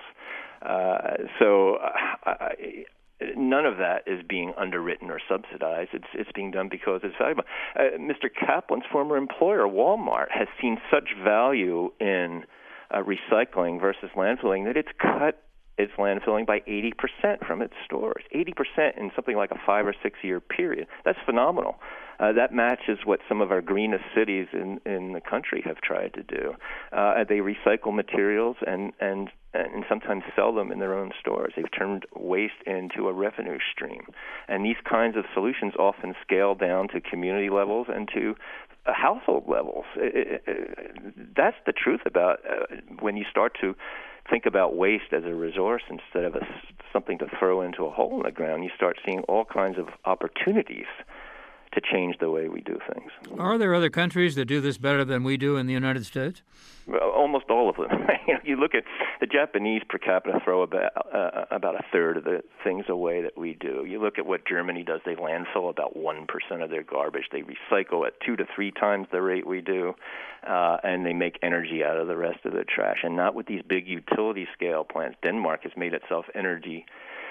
Uh, so uh, I, none of that is being underwritten or subsidized. It's it's being done because it's valuable. Uh, Mister Kaplan's former employer, Walmart, has seen such value in uh, recycling versus landfilling that it's cut its landfilling by eighty percent from its stores, eighty percent in something like a five or six year period. That's phenomenal. Uh, that matches what some of our greenest cities in, in the country have tried to do. Uh, they recycle materials and, and, and sometimes sell them in their own stores. They've turned waste into a revenue stream. And these kinds of solutions often scale down to community levels and to uh, household levels. It, it, it, that's the truth about uh, when you start to think about waste as a resource instead of a, something to throw into a hole in the ground. You start seeing all kinds of opportunities to change the way we do things. Are there other countries that do this better than we do in the United States? Well, almost all of them. you, know, you look at the Japanese per capita throw about uh, about a third of the things away that we do. You look at what Germany does; they landfill about one percent of their garbage. They recycle at two to three times the rate we do, uh, and they make energy out of the rest of the trash. And not with these big utility scale plants. Denmark has made itself energy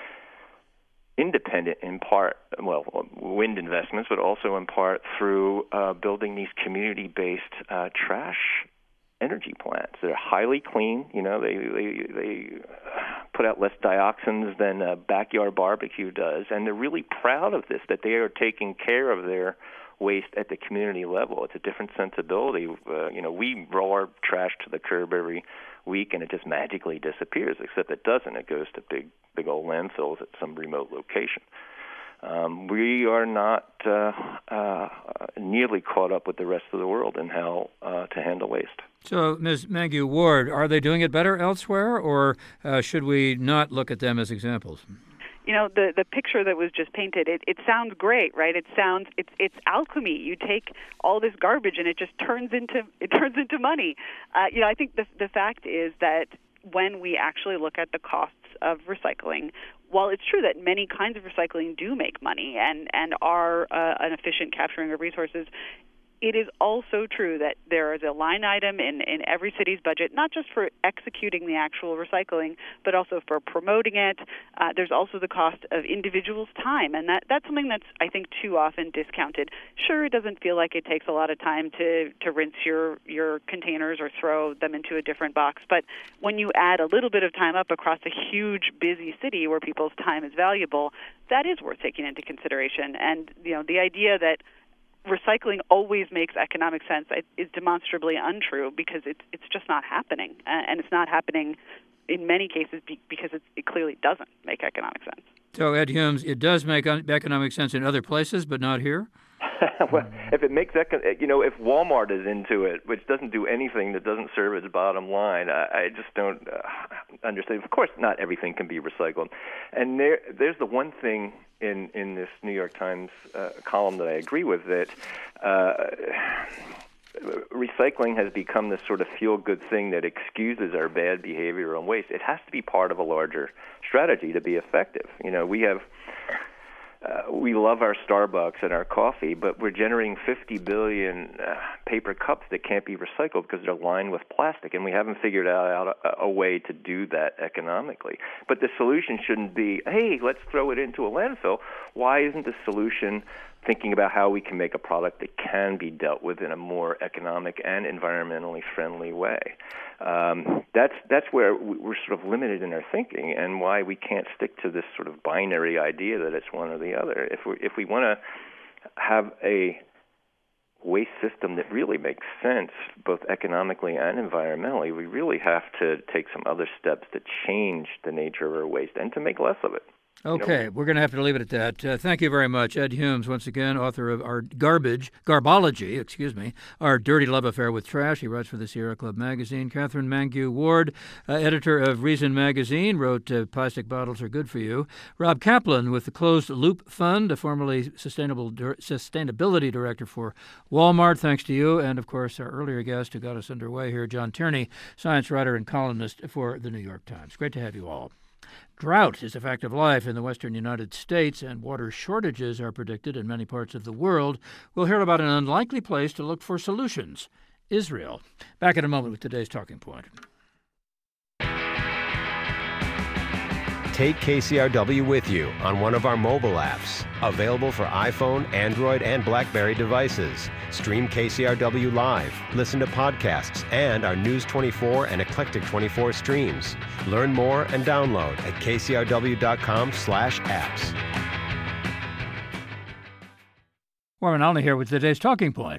independent in part, well, wind investments, but also in part through uh, building these community-based uh, trash energy plants. They're highly clean. You know, they they they put out less dioxins than a backyard barbecue does, and they're really proud of this, that they are taking care of their waste at the community level. It's a different sensibility. Uh, you know, we roll our trash to the curb every week, and it just magically disappears, except it doesn't. It goes to big, big old landfills at some remote location. Um, we are not uh, uh, nearly caught up with the rest of the world in how uh, to handle waste. So, Miz Mangue-Ward, are they doing it better elsewhere, or uh, should we not look at them as examples? You know, the the picture that was just painted, it, it sounds great, right? It sounds it's it's alchemy. You take all this garbage and it just turns into it turns into money. Uh, you know, I think the the fact is that when we actually look at the costs of recycling, while it's true that many kinds of recycling do make money and and are uh, an efficient capturing of resources, it is also true that there is a line item in, in every city's budget, not just for executing the actual recycling, but also for promoting it. Uh, there's also the cost of individuals' time, and that, that's something that's, I think, too often discounted. Sure, it doesn't feel like it takes a lot of time to, to rinse your, your containers or throw them into a different box, but when you add a little bit of time up across a huge, busy city where people's time is valuable, that is worth taking into consideration. And, you know, the idea that recycling always makes economic sense is demonstrably untrue because it's it's just not happening, and it's not happening in many cases because it, it clearly doesn't make economic sense. So, Ed Humes, it does make economic sense in other places, but not here? Well, if it makes econ- you know, if Walmart is into it, which doesn't do anything that doesn't serve its bottom line, I, I just don't uh, understand. Of course, not everything can be recycled, and there, there's the one thing in in this New York Times uh, column that I agree with, that uh, recycling has become this sort of feel-good thing that excuses our bad behavior on waste. It has to be part of a larger strategy to be effective. You know, we have. Uh, we love our Starbucks and our coffee, but we're generating fifty billion uh, paper cups that can't be recycled because they're lined with plastic, and we haven't figured out a, a way to do that economically. But the solution shouldn't be, hey, let's throw it into a landfill. Why isn't the solution thinking about how we can make a product that can be dealt with in a more economic and environmentally friendly way? Um, that's that's where we're sort of limited in our thinking, and why we can't stick to this sort of binary idea that it's one or the other. If we if we want to have a waste system that really makes sense, both economically and environmentally, we really have to take some other steps to change the nature of our waste and to make less of it. Okay, you know, we're going to have to leave it at that. Uh, thank you very much. Ed Humes, once again, author of our Garbage, Garbology, excuse me, Our Dirty Love Affair with Trash. He writes for the Sierra Club magazine. Catherine Mangue-Ward, uh, editor of Reason magazine, wrote uh, Plastic Bottles Are Good for You. Rob Kaplan with the Closed Loop Fund, a formerly sustainable dir- sustainability director for Walmart. Thanks to you. And, of course, our earlier guest who got us underway here, John Tierney, science writer and columnist for the New York Times. Great to have you all. Drought is a fact of life in the western United States, and water shortages are predicted in many parts of the world. We'll hear about an unlikely place to look for solutions, Israel. Back in a moment with today's Talking Point. Take K C R W with you on one of our mobile apps. Available for iPhone, Android, and BlackBerry devices. Stream K C R W live, listen to podcasts, and our News twenty-four and Eclectic twenty-four streams. Learn more and download at k c r w dot com slash apps. Warren Alney here with today's Talking Point.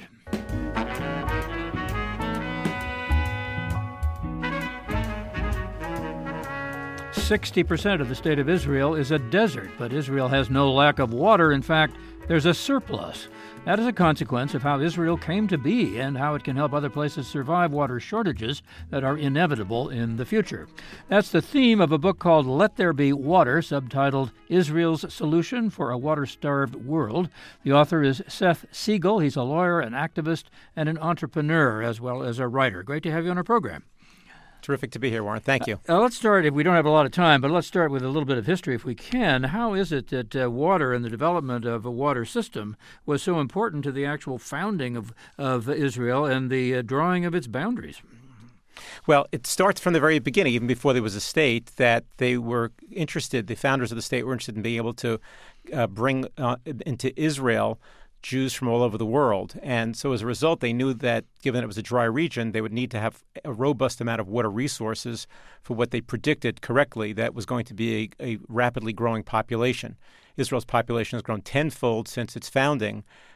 sixty percent of the state of Israel is a desert, but Israel has no lack of water. In fact, there's a surplus. That is a consequence of how Israel came to be and how it can help other places survive water shortages that are inevitable in the future. That's the theme of a book called Let There Be Water, subtitled Israel's Solution for a Water-Starved World. The author is Seth Siegel. He's a lawyer, an activist, and an entrepreneur, as well as a writer. Great to have you on our program. Terrific to be here, Warren. Thank you. Uh, let's start, if we don't have a lot of time, but let's start with a little bit of history if we can. How is it that uh, water and the development of a water system was so important to the actual founding of, of Israel and the uh, drawing of its boundaries? Well, it starts from the very beginning, even before there was a state, that they were interested, the founders of the state were interested in being able to uh, bring uh, into Israel Jews from all over the world. And so as a result, they knew that given it was a dry region, they would need to have a robust amount of water resources for what they predicted correctly that was going to be a, a rapidly growing population. Israel's population has grown tenfold since its founding.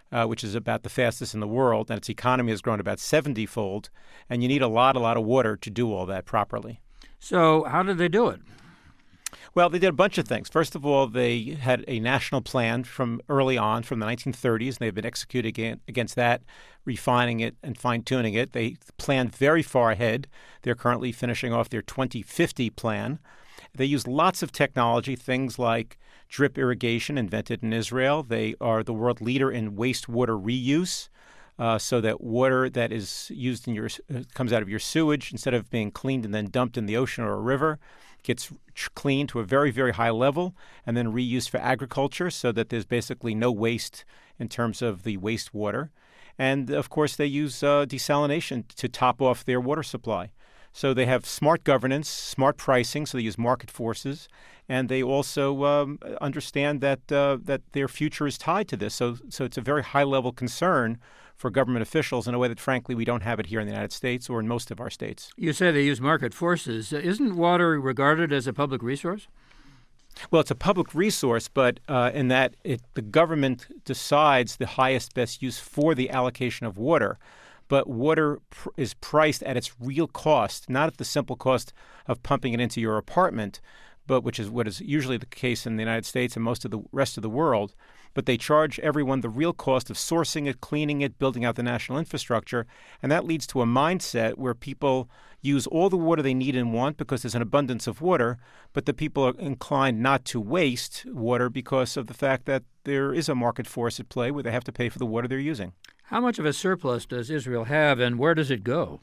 uh, which is about the fastest in the world, and its economy has grown about seventy-fold, and you need a lot, a lot of water to do all that properly. So how did they do it? Well, they did a bunch of things. First of all, they had a national plan from early on, from the nineteen thirties, and they've been executing against that, refining it and fine-tuning it. They planned very far ahead. They're currently finishing off their twenty fifty plan. They use lots of technology, things like drip irrigation invented in Israel. They are the world leader in wastewater reuse, uh, so that water that is used in your uh, comes out of your sewage, instead of being cleaned and then dumped in the ocean or a river, gets cleaned to a very, very high level and then reused for agriculture, so that there's basically no waste in terms of the wastewater. And, of course, they use uh, desalination to top off their water supply. So they have smart governance, smart pricing, so they use market forces, and they also um, understand that uh, that their future is tied to this. So, so it's a very high-level concern for government officials in a way that, frankly, we don't have it here in the United States or in most of our states. You say they use market forces. Isn't water regarded as a public resource? Well, it's a public resource, but uh, in that it, the government decides the highest, best use for the allocation of water. But water pr- is priced at its real cost, not at the simple cost of pumping it into your apartment, but which is what is usually the case in the United States and most of the rest of the world. But they charge everyone the real cost of sourcing it, cleaning it, building out the national infrastructure. And that leads to a mindset where people use all the water they need and want because there's an abundance of water, but the people are inclined not to waste water because of the fact that there is a market force at play where they have to pay for the water they're using. How much of a surplus does Israel have, and where does it go?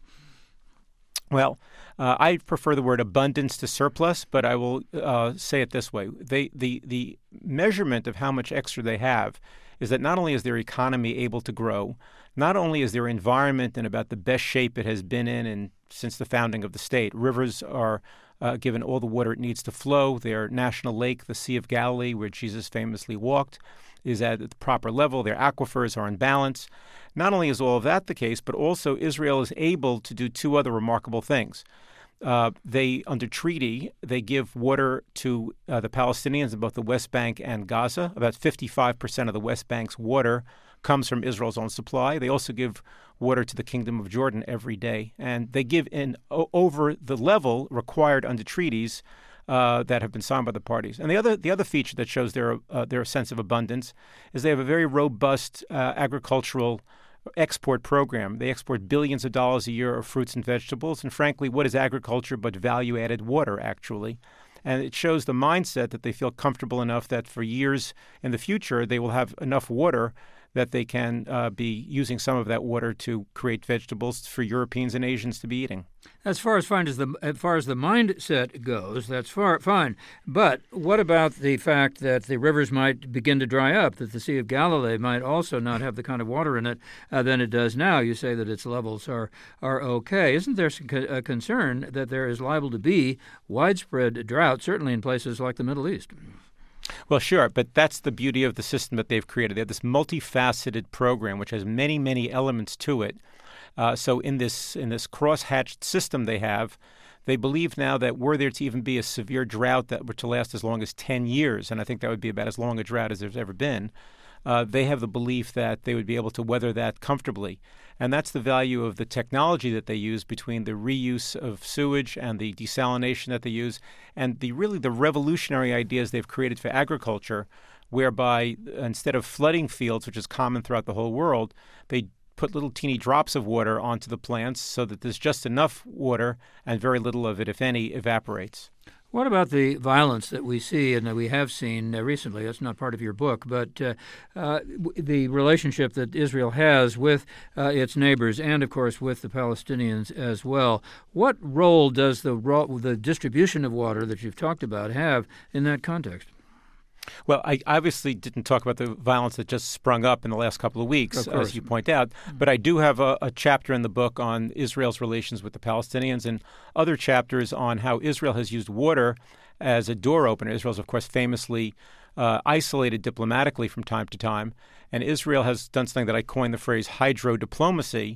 Well, uh, I prefer the word abundance to surplus, but I will uh, say it this way. They, the, the measurement of how much extra they have is that not only is their economy able to grow, not only is their environment in about the best shape it has been in, in since the founding of the state. Rivers are uh, given all the water it needs to flow. Their national lake, the Sea of Galilee, where Jesus famously walked, is at the proper level. Their aquifers are in balance. Not only is all of that the case, but also Israel is able to do two other remarkable things. Uh, they, under treaty, they give water to uh, the Palestinians in both the West Bank and Gaza. About fifty-five percent of the West Bank's water comes from Israel's own supply. They also give water to the Kingdom of Jordan every day. And they give in o- over the level required under treaties Uh, that have been signed by the parties. And the other the other feature that shows their uh, their sense of abundance is they have a very robust uh, agricultural export program. They export billions of dollars a year of fruits and vegetables. And frankly, what is agriculture but value-added water, actually? And it shows the mindset that they feel comfortable enough that for years in the future, they will have enough water that they can uh, be using some of that water to create vegetables for Europeans and Asians to be eating. As far as fine as the as far as the mindset goes, that's far, fine. But what about the fact that the rivers might begin to dry up, that the Sea of Galilee might also not have the kind of water in it uh, than it does now? You say that its levels are, are okay. Isn't there a concern that there is liable to be widespread drought, certainly in places like the Middle East? Well, sure, but that's the beauty of the system that they've created. They have this multifaceted program which has many, many elements to it. Uh, so in this in this cross-hatched system they have, they believe now that were there to even be a severe drought that were to last as long as ten years, and I think that would be about as long a drought as there's ever been, uh, they have the belief that they would be able to weather that comfortably. And that's the value of the technology that they use between the reuse of sewage and the desalination that they use and the really the revolutionary ideas they've created for agriculture, whereby instead of flooding fields, which is common throughout the whole world, they put little teeny drops of water onto the plants so that there's just enough water and very little of it, if any, evaporates. What about the violence that we see and that we have seen uh, recently? That's not part of your book, but uh, uh, the relationship that Israel has with uh, its neighbors and, of course, with the Palestinians as well. What role does the ro- the distribution of water that you've talked about have in that context? Well, I obviously didn't talk about the violence that just sprung up in the last couple of weeks, of as you point out, but I do have a, a chapter in the book on Israel's relations with the Palestinians and other chapters on how Israel has used water as a door opener. Israel's, of course, famously uh, isolated diplomatically from time to time, and Israel has done something that I coined the phrase hydro diplomacy,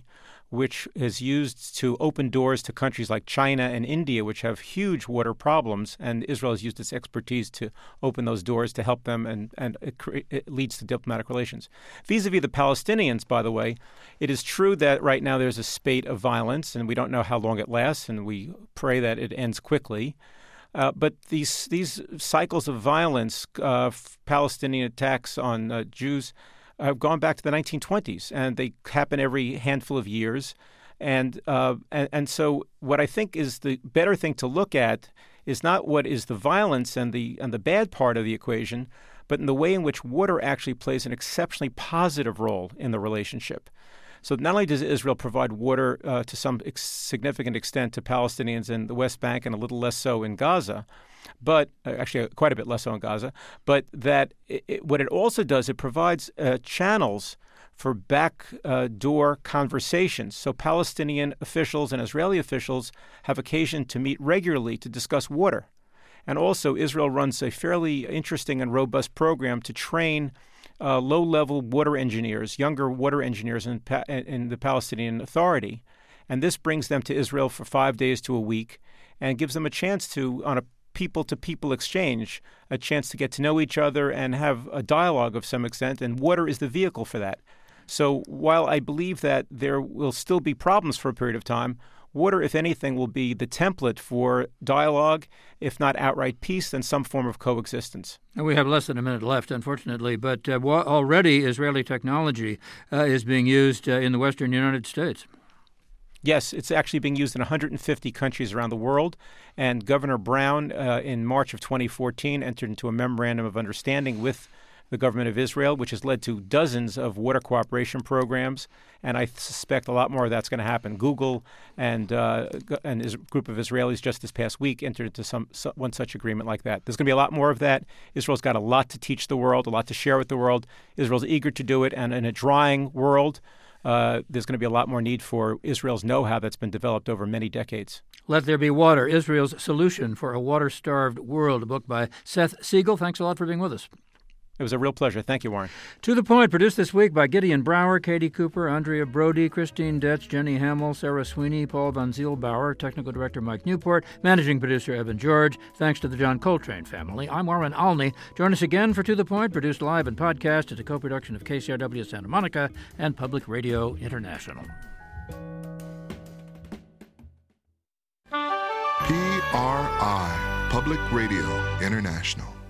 which is used to open doors to countries like China and India, which have huge water problems, and Israel has used its expertise to open those doors to help them, and, and it, cre- it leads to diplomatic relations. Vis-a-vis the Palestinians, by the way, it is true that right now there's a spate of violence, and we don't know how long it lasts, and we pray that it ends quickly. Uh, but these these cycles of violence, uh, Palestinian attacks on uh, Jews, have gone back to the nineteen twenties, and they happen every handful of years. And, uh, and and so what I think is the better thing to look at is not what is the violence and the and the bad part of the equation, but in the way in which water actually plays an exceptionally positive role in the relationship. So not only does Israel provide water uh, to some ex- significant extent to Palestinians in the West Bank and a little less so in Gaza, but uh, actually quite a bit less so in Gaza, but that it, it, what it also does, it provides uh, channels for backdoor uh, conversations. So Palestinian officials and Israeli officials have occasion to meet regularly to discuss water. And also Israel runs a fairly interesting and robust program to train uh, low-level water engineers, younger water engineers in, pa- in the Palestinian Authority. And this brings them to Israel for five days to a week and gives them a chance to, on a people-to-people exchange, a chance to get to know each other and have a dialogue of some extent, and water is the vehicle for that. So while I believe that there will still be problems for a period of time, water, if anything, will be the template for dialogue, if not outright peace, then some form of coexistence. And we have less than a minute left, unfortunately, but uh, already Israeli technology uh, is being used uh, in the western United States. Yes, it's actually being used in one hundred fifty countries around the world. And Governor Brown, uh, in March of twenty fourteen, entered into a memorandum of understanding with the government of Israel, which has led to dozens of water cooperation programs. And I suspect a lot more of that's going to happen. Google and uh, and a group of Israelis just this past week entered into some, some one such agreement like that. There's going to be a lot more of that. Israel's got a lot to teach the world, a lot to share with the world. Israel's eager to do it. And in a drying world, Uh, there's going to be a lot more need for Israel's know-how that's been developed over many decades. Let There Be Water, Israel's Solution for a Water-Starved World, a book by Seth Siegel. Thanks a lot for being with us. It was a real pleasure. Thank you, Warren. To the Point, produced this week by Gideon Brower, Katie Cooper, Andrea Brody, Christine Detz, Jenny Hamill, Sarah Sweeney, Paul Van Zielbauer, Technical Director Mike Newport, Managing Producer Evan George. Thanks to the John Coltrane family. I'm Warren Alney. Join us again for To the Point, produced live and podcast. It's a co-production of K C R W Santa Monica and Public Radio International. P R I, Public Radio International.